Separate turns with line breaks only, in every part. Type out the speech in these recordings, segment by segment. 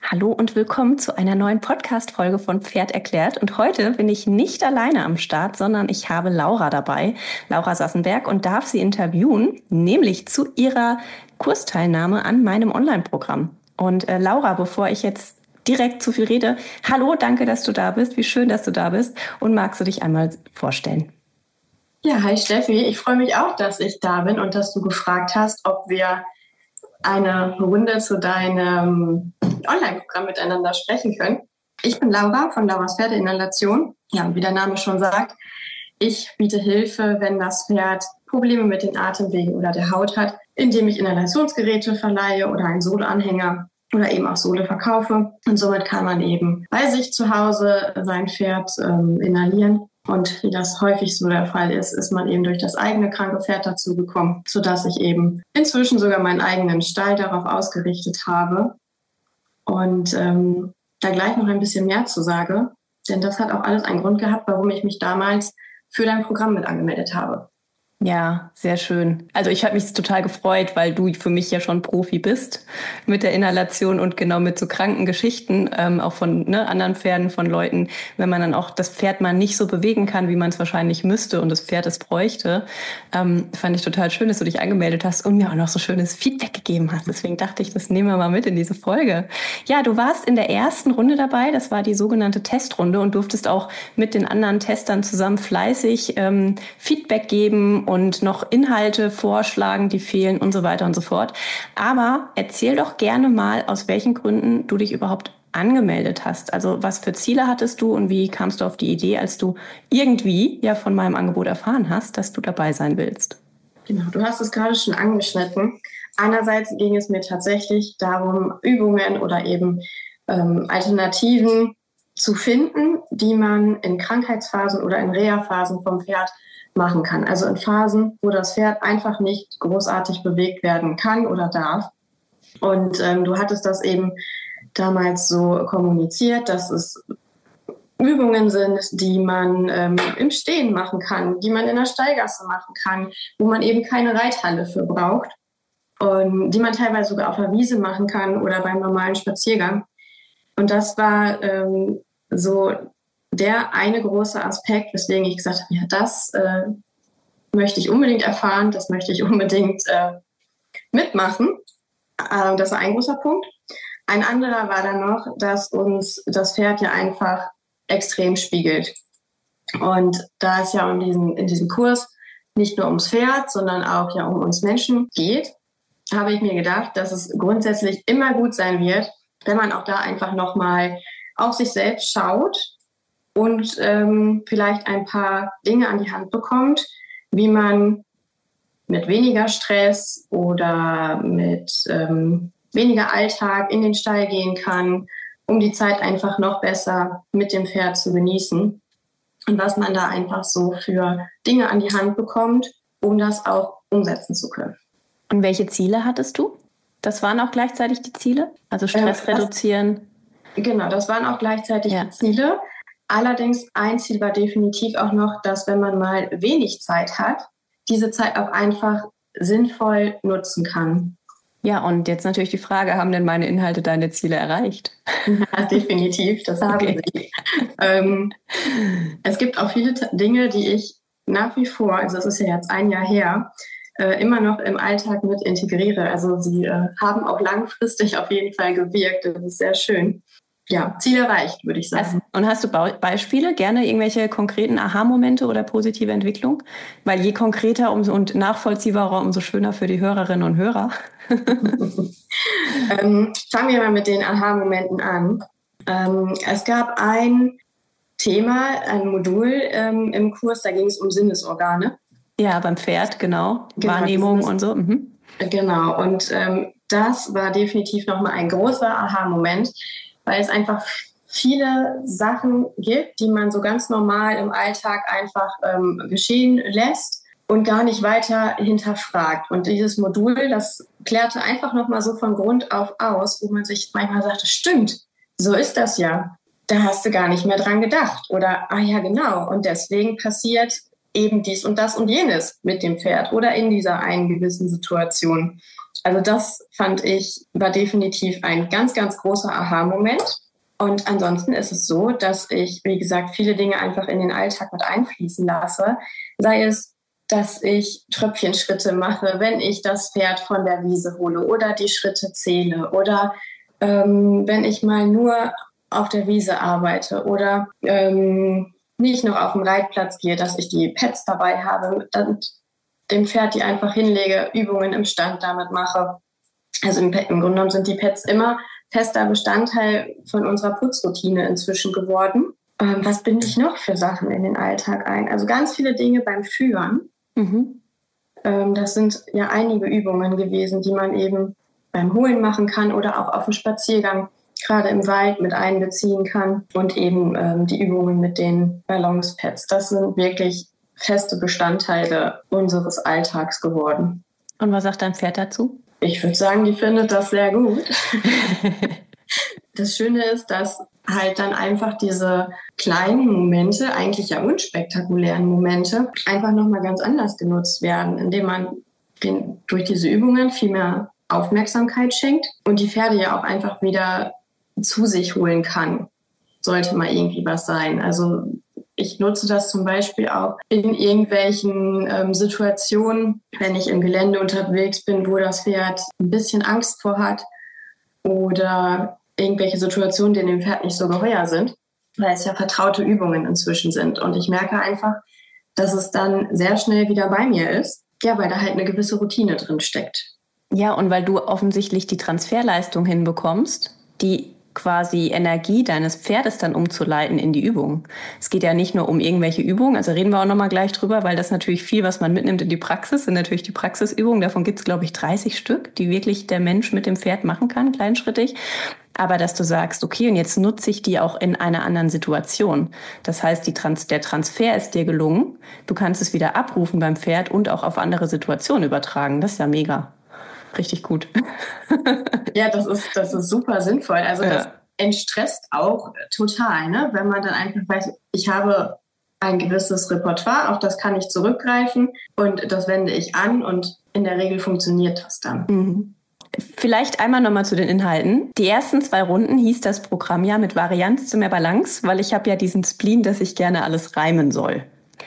Hallo und willkommen zu einer neuen Podcast-Folge von Pferd erklärt. Und heute bin ich nicht alleine am Start, sondern ich habe Laura dabei, Laura Sassenberg, und darf sie interviewen, nämlich zu ihrer Kursteilnahme an meinem Online-Programm. Und Laura, bevor ich jetzt direkt zu viel rede, hallo, danke, dass du da bist. Wie schön, dass du da bist. Und magst du dich einmal vorstellen?
Ja, hi Steffi. Ich freue mich auch, dass ich da bin und dass du gefragt hast, ob wir eine Runde zu deinem Online-Programm miteinander sprechen können. Ich bin Laura von Lauras Pferdeinhalation. Ja, wie der Name schon sagt, ich biete Hilfe, wenn das Pferd Probleme mit den Atemwegen oder der Haut hat, indem ich Inhalationsgeräte verleihe oder einen Sohle-Anhänger oder eben auch Sohle verkaufe. Und somit kann man eben bei sich zu Hause sein Pferd inhalieren. Und wie das häufig so der Fall ist, ist man eben durch das eigene kranke Pferd dazu gekommen, sodass ich eben inzwischen sogar meinen eigenen Stall darauf ausgerichtet habe. Und da gleich noch ein bisschen mehr zu sage, denn das hat auch alles einen Grund gehabt, warum ich mich damals für dein Programm mit angemeldet habe.
Ja, sehr schön. Also ich habe mich total gefreut, weil du für mich ja schon Profi bist mit der Inhalation und genau mit so kranken Geschichten, auch von anderen Pferden, von Leuten, wenn man dann auch das Pferd mal nicht so bewegen kann, wie man es wahrscheinlich müsste und das Pferd es bräuchte, fand ich total schön, dass du dich angemeldet hast und mir auch noch so schönes Feedback gegeben hast. Deswegen dachte ich, das nehmen wir mal mit in diese Folge. Ja, du warst in der ersten Runde dabei, das war die sogenannte Testrunde und durftest auch mit den anderen Testern zusammen fleißig Feedback geben und noch Inhalte vorschlagen, die fehlen und so weiter und so fort. Aber erzähl doch gerne mal, aus welchen Gründen du dich überhaupt angemeldet hast. Also was für Ziele hattest du und wie kamst du auf die Idee, als du irgendwie ja von meinem Angebot erfahren hast, dass du dabei sein willst?
Genau, du hast es gerade schon angeschnitten. Einerseits ging es mir tatsächlich darum, Übungen oder eben Alternativen zu finden, die man in Krankheitsphasen oder in Reha-Phasen vom Pferd machen kann. Also in Phasen, wo das Pferd einfach nicht großartig bewegt werden kann oder darf. Und du hattest das eben damals so kommuniziert, dass es Übungen sind, die man im Stehen machen kann, die man in der Stallgasse machen kann, wo man eben keine Reithalle für braucht und die man teilweise sogar auf der Wiese machen kann oder beim normalen Spaziergang. Und das war so der eine große Aspekt, weswegen ich gesagt habe, ja, das möchte ich unbedingt erfahren, das möchte ich unbedingt mitmachen. Das war ein großer Punkt. Ein anderer war dann noch, dass uns das Pferd ja einfach extrem spiegelt. Und da es ja in diesem Kurs nicht nur ums Pferd, sondern auch ja um uns Menschen geht, habe ich mir gedacht, dass es grundsätzlich immer gut sein wird, wenn man auch da einfach nochmal auf sich selbst schaut und vielleicht ein paar Dinge an die Hand bekommt, wie man mit weniger Stress oder mit weniger Alltag in den Stall gehen kann, um die Zeit einfach noch besser mit dem Pferd zu genießen. Und was man da einfach so für Dinge an die Hand bekommt, um das auch umsetzen zu können.
Und welche Ziele hattest du? Das waren auch gleichzeitig die Ziele? Also Stress reduzieren?
Genau, das waren auch gleichzeitig die Ziele. Allerdings ein Ziel war definitiv auch noch, dass wenn man mal wenig Zeit hat, diese Zeit auch einfach sinnvoll nutzen kann.
Ja, und jetzt natürlich die Frage, haben denn meine Inhalte deine Ziele erreicht?
Ja, definitiv, das haben sie. Es gibt auch viele Dinge, die ich nach wie vor, also das ist ja jetzt ein Jahr her, immer noch im Alltag mit integriere. Also sie haben auch langfristig auf jeden Fall gewirkt. Das ist sehr schön. Ja, Ziel erreicht, würde ich sagen.
Und hast du Beispiele, gerne irgendwelche konkreten Aha-Momente oder positive Entwicklung? Weil je konkreter und nachvollziehbarer, umso schöner für die Hörerinnen und Hörer.
Fangen wir mal mit den Aha-Momenten an. Es gab ein Thema, ein Modul im Kurs, da ging es um Sinnesorgane.
Ja, beim Pferd, genau. Wahrnehmung und so. Mhm.
Genau, und das war definitiv nochmal ein großer Aha-Moment, weil es einfach viele Sachen gibt, die man so ganz normal im Alltag einfach geschehen lässt und gar nicht weiter hinterfragt. Und dieses Modul, das klärte einfach nochmal so von Grund auf aus, wo man sich manchmal sagte, stimmt, so ist das ja. Da hast du gar nicht mehr dran gedacht. Oder, ah ja, genau. Und deswegen passiert eben dies und das und jenes mit dem Pferd oder in dieser einen gewissen Situation. Also das fand ich, war definitiv ein ganz, ganz großer Aha-Moment. Und ansonsten ist es so, dass ich, wie gesagt, viele Dinge einfach in den Alltag mit einfließen lasse. Sei es, dass ich Tröpfchenschritte mache, wenn ich das Pferd von der Wiese hole oder die Schritte zähle oder wenn ich mal nur auf der Wiese arbeite oder nicht noch auf dem Reitplatz gehe, dass ich die Pads dabei habe, dann dem Pferd die einfach hinlege, Übungen im Stand damit mache. Also im Grunde genommen sind die Pads immer fester Bestandteil von unserer Putzroutine inzwischen geworden. Was binde ich noch für Sachen in den Alltag ein? Also ganz viele Dinge beim Führen. Mhm. Das sind ja einige Übungen gewesen, die man eben beim Holen machen kann oder auch auf dem Spaziergang, gerade im Wald, mit einbeziehen kann. Und eben die Übungen mit den Balancepads. Das sind wirklich feste Bestandteile unseres Alltags geworden.
Und was sagt dein Pferd dazu?
Ich würde sagen, die findet das sehr gut. Das Schöne ist, dass halt dann einfach diese kleinen Momente, eigentlich ja unspektakulären Momente, einfach nochmal ganz anders genutzt werden, indem man durch diese Übungen viel mehr Aufmerksamkeit schenkt und die Pferde ja auch einfach wieder zu sich holen kann, sollte mal irgendwie was sein. Also ich nutze das zum Beispiel auch in irgendwelchen Situationen, wenn ich im Gelände unterwegs bin, wo das Pferd ein bisschen Angst vor hat oder irgendwelche Situationen, die dem Pferd nicht so geheuer sind, weil es ja vertraute Übungen inzwischen sind. Und ich merke einfach, dass es dann sehr schnell wieder bei mir ist, ja, weil da halt eine gewisse Routine drin steckt.
Ja, und weil du offensichtlich die Transferleistung hinbekommst, die quasi Energie deines Pferdes dann umzuleiten in die Übung. Es geht ja nicht nur um irgendwelche Übungen, also reden wir auch nochmal gleich drüber, weil das natürlich viel, was man mitnimmt in die Praxis, sind natürlich die Praxisübungen. Davon gibt es, glaube ich, 30 Stück, die wirklich der Mensch mit dem Pferd machen kann, kleinschrittig. Aber dass du sagst, okay, und jetzt nutze ich die auch in einer anderen Situation. Das heißt, der Transfer ist dir gelungen. Du kannst es wieder abrufen beim Pferd und auch auf andere Situationen übertragen. Das ist ja mega. Richtig gut.
Ja, das ist super sinnvoll. Also das entstresst auch total, ne? Wenn man dann einfach weiß, ich habe ein gewisses Repertoire, auf das kann ich zurückgreifen und das wende ich an und in der Regel funktioniert das dann.
Mhm. Vielleicht einmal nochmal zu den Inhalten. Die ersten 2 Runden hieß das Programm ja mit Varianz zu mehr Balance, weil ich habe ja diesen Spleen, dass ich gerne alles reimen soll.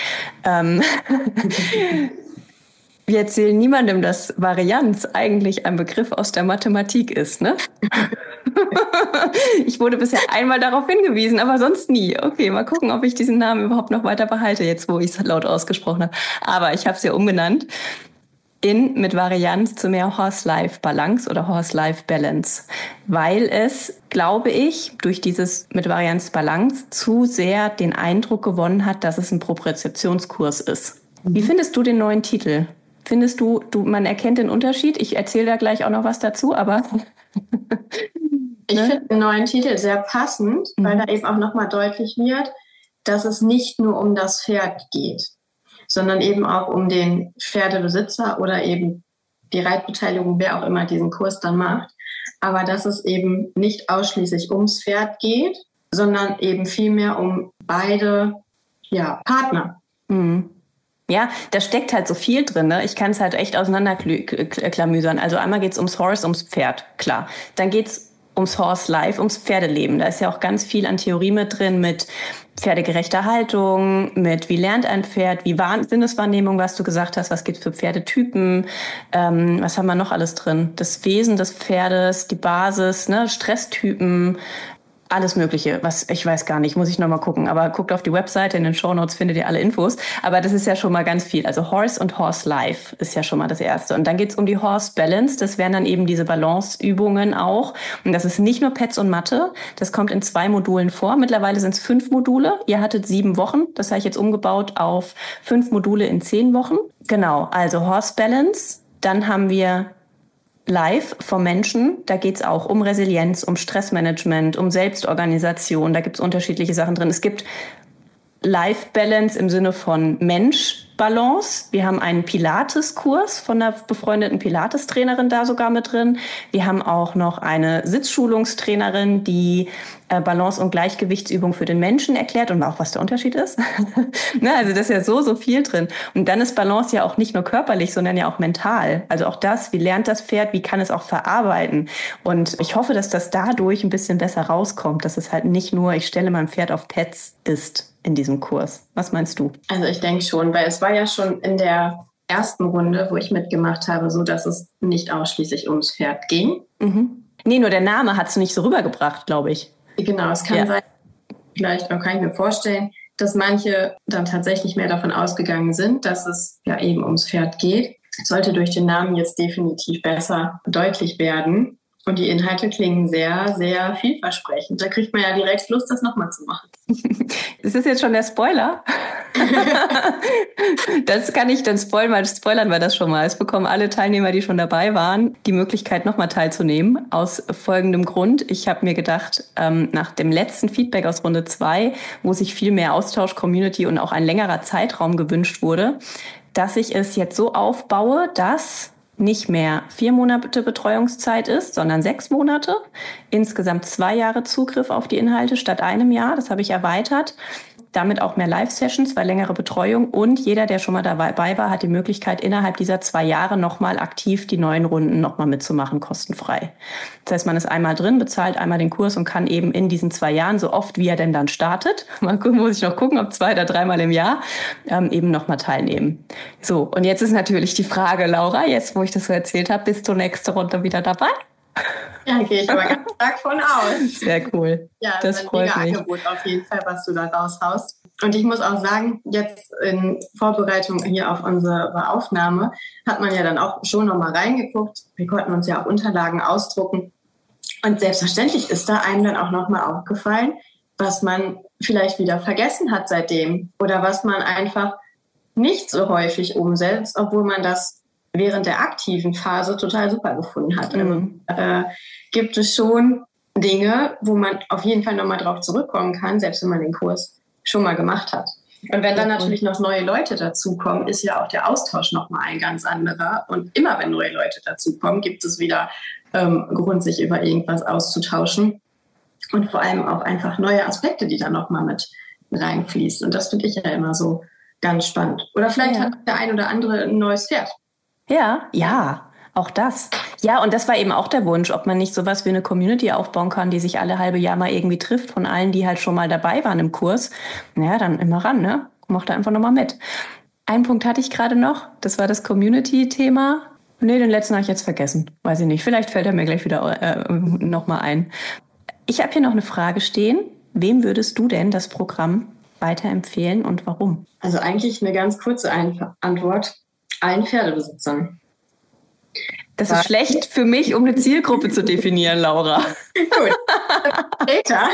Wir erzählen niemandem, dass Varianz eigentlich ein Begriff aus der Mathematik ist, ne? Ich wurde bisher einmal darauf hingewiesen, aber sonst nie. Okay, mal gucken, ob ich diesen Namen überhaupt noch weiter behalte, jetzt wo ich es laut ausgesprochen habe. Aber ich habe es ja umbenannt mit Varianz zu mehr Horse-Life-Balance oder Horse-Life-Balance, weil es, glaube ich, durch dieses mit Varianz-Balance zu sehr den Eindruck gewonnen hat, dass es ein Propriozeptionskurs ist. Wie findest du den neuen Titel? Findest du, man erkennt den Unterschied? Ich erzähle da gleich auch noch was dazu, aber...
Ich finde den neuen Titel sehr passend, weil da eben auch nochmal deutlich wird, dass es nicht nur um das Pferd geht, sondern eben auch um den Pferdebesitzer oder eben die Reitbeteiligung, wer auch immer diesen Kurs dann macht. Aber dass es eben nicht ausschließlich ums Pferd geht, sondern eben vielmehr um beide Partner.
Mhm. Ja, da steckt halt so viel drin, ne? Ich kann es halt echt auseinanderklamüsern. Also einmal geht's ums Horse, ums Pferd, klar. Dann geht's ums Horse Life, ums Pferdeleben. Da ist ja auch ganz viel an Theorie mit drin, mit pferdegerechter Haltung, mit wie lernt ein Pferd, wie Sinneswahrnehmung, was du gesagt hast, was gibt's für Pferdetypen, was haben wir noch alles drin? Das Wesen des Pferdes, die Basis, ne? Stresstypen, alles Mögliche, was ich weiß gar nicht, muss ich nochmal gucken. Aber guckt auf die Webseite, in den Shownotes findet ihr alle Infos. Aber das ist ja schon mal ganz viel. Also Horse und Horse Life ist ja schon mal das Erste. Und dann geht's um die Horse Balance. Das wären dann eben diese Balanceübungen auch. Und das ist nicht nur Pads und Matte. Das kommt in 2 Modulen vor. Mittlerweile sind es 5 Module. Ihr hattet 7 Wochen. Das habe ich jetzt umgebaut auf 5 Module in 10 Wochen. Genau, also Horse Balance. Dann haben wir Live vom Menschen, da geht's auch um Resilienz, um Stressmanagement, um Selbstorganisation, da gibt's unterschiedliche Sachen drin. Es gibt Life Balance im Sinne von Mensch-Balance. Wir haben einen Pilates-Kurs von einer befreundeten Pilates-Trainerin da sogar mit drin. Wir haben auch noch eine Sitzschulungstrainerin, die Balance- und Gleichgewichtsübung für den Menschen erklärt und auch, was der Unterschied ist. Ne, also das ist ja so viel drin. Und dann ist Balance ja auch nicht nur körperlich, sondern ja auch mental. Also auch das, wie lernt das Pferd, wie kann es auch verarbeiten? Und ich hoffe, dass das dadurch ein bisschen besser rauskommt, dass es halt nicht nur, ich stelle mein Pferd auf Pads ist in diesem Kurs. Was meinst du?
Also ich denke schon, weil es war ja schon in der ersten Runde, wo ich mitgemacht habe, so dass es nicht ausschließlich ums Pferd ging.
Mhm. Nee, nur der Name hat es nicht so rübergebracht, glaube ich.
Genau, es kann sein, vielleicht auch kann ich mir vorstellen, dass manche dann tatsächlich mehr davon ausgegangen sind, dass es ja eben ums Pferd geht. Es sollte durch den Namen jetzt definitiv besser deutlich werden. Und die Inhalte klingen sehr, sehr vielversprechend. Da kriegt man ja direkt Lust, das nochmal zu machen.
Ist das jetzt schon der Spoiler? Das kann ich dann spoilern wir das schon mal. Es bekommen alle Teilnehmer, die schon dabei waren, die Möglichkeit, nochmal teilzunehmen. Aus folgendem Grund. Ich habe mir gedacht, nach dem letzten Feedback aus Runde 2, wo sich viel mehr Austausch, Community und auch ein längerer Zeitraum gewünscht wurde, dass ich es jetzt so aufbaue, dass nicht mehr 4 Monate Betreuungszeit ist, sondern 6 Monate. Insgesamt 2 Jahre Zugriff auf die Inhalte statt einem Jahr. Das habe ich erweitert. Damit auch mehr Live-Sessions, weil längere Betreuung. Und jeder, der schon mal dabei war, hat die Möglichkeit, innerhalb dieser 2 Jahre nochmal aktiv die neuen Runden nochmal mitzumachen, kostenfrei. Das heißt, man ist einmal drin, bezahlt einmal den Kurs und kann eben in diesen 2 Jahren, so oft wie er denn dann startet, muss ich noch gucken, ob 2 oder 3 Mal im Jahr, eben nochmal teilnehmen. So, und jetzt ist natürlich die Frage, Laura, jetzt wo ich das so erzählt habe, bist du nächste Runde wieder dabei?
Ja, gehe ich aber ganz stark von aus.
Sehr cool.
Ja, das ist ein mega Angebot auf jeden Fall, was du da raushaust. Und ich muss auch sagen, jetzt in Vorbereitung hier auf unsere Aufnahme hat man ja dann auch schon nochmal reingeguckt. Wir konnten uns ja auch Unterlagen ausdrucken. Und selbstverständlich ist da einem dann auch nochmal aufgefallen, was man vielleicht wieder vergessen hat seitdem oder was man einfach nicht so häufig umsetzt, obwohl man das während der aktiven Phase total super gefunden hat. Also gibt es schon Dinge, wo man auf jeden Fall nochmal drauf zurückkommen kann, selbst wenn man den Kurs schon mal gemacht hat. Und wenn dann natürlich noch neue Leute dazukommen, ist ja auch der Austausch nochmal ein ganz anderer. Und immer wenn neue Leute dazukommen, gibt es wieder Grund, sich über irgendwas auszutauschen. Und vor allem auch einfach neue Aspekte, die da nochmal mit reinfließen. Und das finde ich ja immer so ganz spannend. Oder vielleicht hat der ein oder andere ein neues Pferd.
Ja, auch das. Ja, und das war eben auch der Wunsch, ob man nicht sowas wie eine Community aufbauen kann, die sich alle halbe Jahr mal irgendwie trifft, von allen, die halt schon mal dabei waren im Kurs. Naja, dann immer ran, ne? Mach da einfach nochmal mit. Einen Punkt hatte ich gerade noch, das war das Community-Thema. Nee, den letzten habe ich jetzt vergessen. Weiß ich nicht, vielleicht fällt er mir gleich wieder nochmal ein. Ich habe hier noch eine Frage stehen. Wem würdest du denn das Programm weiterempfehlen und warum?
Also eigentlich eine ganz kurze Antwort. Allen Pferdebesitzern.
Das ist schlecht für mich, um eine Zielgruppe zu definieren, Laura.
Gut. Später.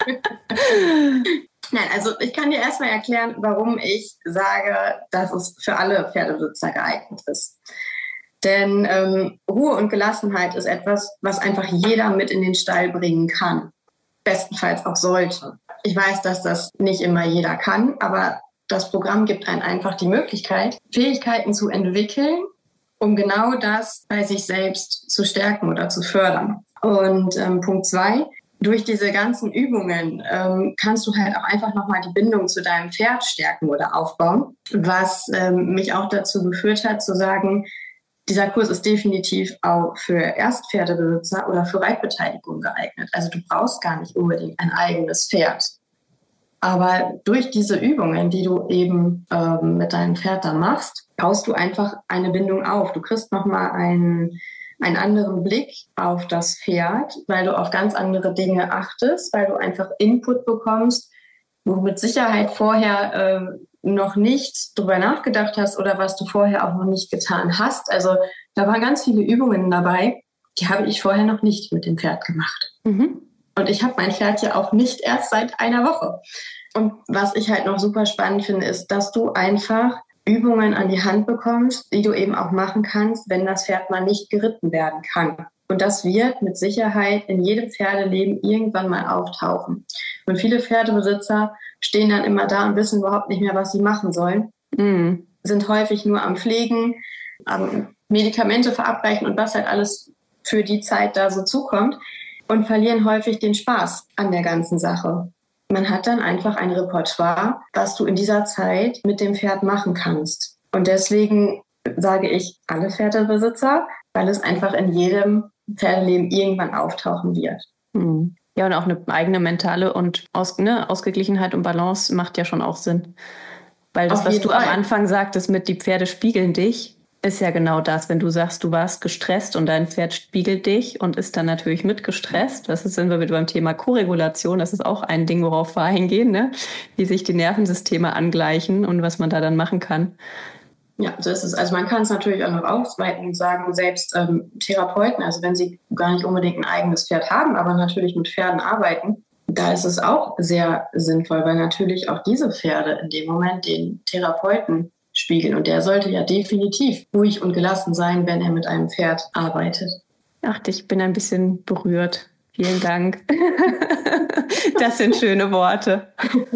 Nein, also ich kann dir erstmal erklären, warum ich sage, dass es für alle Pferdebesitzer geeignet ist. Denn Ruhe und Gelassenheit ist etwas, was einfach jeder mit in den Stall bringen kann. Bestenfalls auch sollte. Ich weiß, dass das nicht immer jeder kann, aber das Programm gibt einem einfach die Möglichkeit, Fähigkeiten zu entwickeln, um genau das bei sich selbst zu stärken oder zu fördern. Und Punkt 2, durch diese ganzen Übungen kannst du halt auch einfach nochmal die Bindung zu deinem Pferd stärken oder aufbauen, was mich auch dazu geführt hat zu sagen, dieser Kurs ist definitiv auch für Erstpferdebesitzer oder für Reitbeteiligung geeignet. Also du brauchst gar nicht unbedingt ein eigenes Pferd. Aber durch diese Übungen, die du eben mit deinem Pferd dann machst, baust du einfach eine Bindung auf. Du kriegst nochmal einen anderen Blick auf das Pferd, weil du auf ganz andere Dinge achtest, weil du einfach Input bekommst, wo du mit Sicherheit vorher noch nicht drüber nachgedacht hast oder was du vorher auch noch nicht getan hast. Also da waren ganz viele Übungen dabei, die habe ich vorher noch nicht mit dem Pferd gemacht. Mhm. Und ich habe mein Pferd ja auch nicht erst seit einer Woche. Und was ich halt noch super spannend finde, ist, dass du einfach Übungen an die Hand bekommst, die du eben auch machen kannst, wenn das Pferd mal nicht geritten werden kann. Und das wird mit Sicherheit in jedem Pferdeleben irgendwann mal auftauchen. Und viele Pferdebesitzer stehen dann immer da und wissen überhaupt nicht mehr, was sie machen sollen. Sind häufig nur am Pflegen, am Medikamente verabreichen und was halt alles für die Zeit da so zukommt. und verlieren häufig den Spaß an der ganzen Sache. Man hat dann einfach ein Repertoire, was du in dieser Zeit mit dem Pferd machen kannst. Und deswegen sage ich alle Pferdebesitzer, weil es einfach in jedem Pferdeleben irgendwann auftauchen wird.
Ja, und auch eine eigene mentale und Ausgeglichenheit und Balance macht ja schon auch Sinn. Weil das, was du am Anfang sagtest mit die Pferde spiegeln dich, ist ja genau das. Wenn du sagst, du warst gestresst und dein Pferd spiegelt dich und ist dann natürlich mit gestresst. Das sind wir wieder beim Thema Koregulation. Das ist auch ein Ding, worauf wir eingehen, ne? Wie sich die Nervensysteme angleichen und was man da dann machen kann.
Ja, so ist es. Also man kann es natürlich auch noch ausweiten und sagen, selbst Therapeuten, also wenn sie gar nicht unbedingt ein eigenes Pferd haben, aber natürlich mit Pferden arbeiten, da ist es auch sehr sinnvoll, weil natürlich auch diese Pferde in dem Moment den Therapeuten spiegeln. Und der sollte ja definitiv ruhig und gelassen sein, wenn er mit einem Pferd arbeitet.
Ach, ich bin ein bisschen berührt. Vielen Dank. Das sind schöne Worte.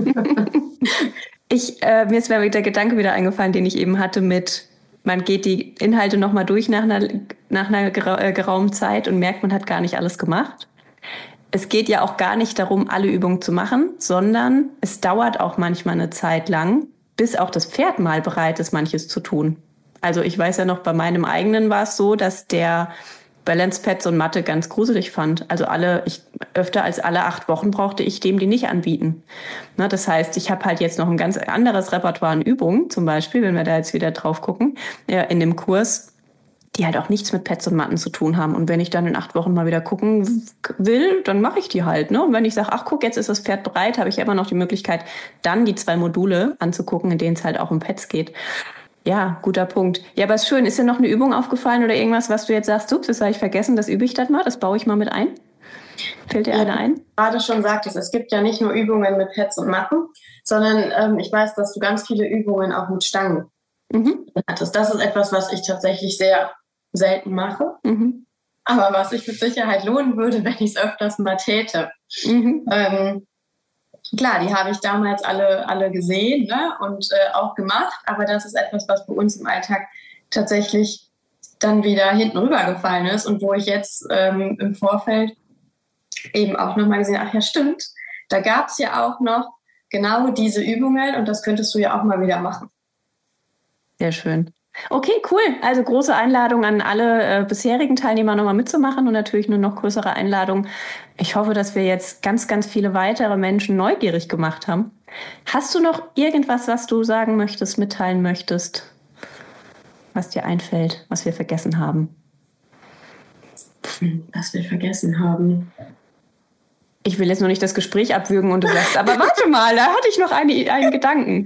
Mir ist der Gedanke wieder eingefallen, den ich eben hatte mit, man geht die Inhalte nochmal durch nach einer geraumen Zeit und merkt, man hat gar nicht alles gemacht. Es geht ja auch gar nicht darum, alle Übungen zu machen, sondern es dauert auch manchmal eine Zeit lang, bis auch das Pferd mal bereit ist, manches zu tun. Also ich weiß ja noch, bei meinem eigenen war es so, dass der Balance-Pads und Matte ganz gruselig fand. Also öfter als alle 8 Wochen brauchte ich dem die nicht anbieten. Na, das heißt, ich habe halt jetzt noch ein ganz anderes Repertoire an Übungen, zum Beispiel, wenn wir da jetzt wieder drauf gucken, in dem Kurs, die halt auch nichts mit Pads und Matten zu tun haben. Und wenn ich dann in 8 Wochen mal wieder gucken will, dann mache ich die halt. Ne? Und wenn ich sage, ach guck, jetzt ist das Pferd bereit, habe ich immer noch die Möglichkeit, dann die 2 Module anzugucken, in denen es halt auch um Pads geht. Ja, guter Punkt. Ja, aber ist schön. Ist dir noch eine Übung aufgefallen oder irgendwas, was du jetzt sagst, ups, das habe ich vergessen, das übe ich dann mal, das baue ich mal mit ein? Fällt dir eine ein?
Gerade schon sagtest, es gibt ja nicht nur Übungen mit Pads und Matten, sondern ich weiß, dass du ganz viele Übungen auch mit Stangen hattest. Das ist etwas, was ich tatsächlich sehr selten mache, aber was sich mit Sicherheit lohnen würde, wenn ich es öfters mal täte. Klar, die habe ich damals alle gesehen, ne, und auch gemacht, aber das ist etwas, was bei uns im Alltag tatsächlich dann wieder hinten rübergefallen ist und wo ich jetzt im Vorfeld eben auch nochmal gesehen, ach ja, stimmt, da gab es ja auch noch genau diese Übungen und das könntest du ja auch mal wieder machen.
Sehr schön. Okay, cool. Also große Einladung an alle bisherigen Teilnehmer nochmal mitzumachen und natürlich eine noch größere Einladung. Ich hoffe, dass wir jetzt ganz, ganz viele weitere Menschen neugierig gemacht haben. Hast du noch irgendwas, was du sagen möchtest, mitteilen möchtest, was dir einfällt, was wir vergessen haben?
Was wir vergessen haben.
Ich will jetzt noch nicht das Gespräch abwürgen und du sagst, aber warte mal, da hatte ich noch einen Gedanken.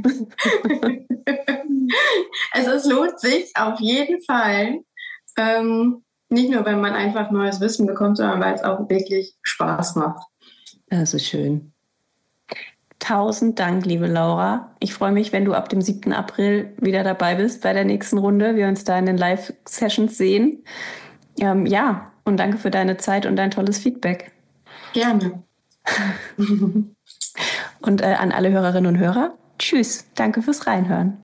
Also es lohnt sich auf jeden Fall, nicht nur, wenn man einfach neues Wissen bekommt, sondern weil es auch wirklich Spaß macht.
Das ist schön. 1000 Dank, liebe Laura. Ich freue mich, wenn du ab dem 7. April wieder dabei bist bei der nächsten Runde, wir uns da in den Live-Sessions sehen. Ja, und danke für deine Zeit und dein tolles Feedback.
Gerne.
Und an alle Hörerinnen und Hörer, tschüss, danke fürs Reinhören.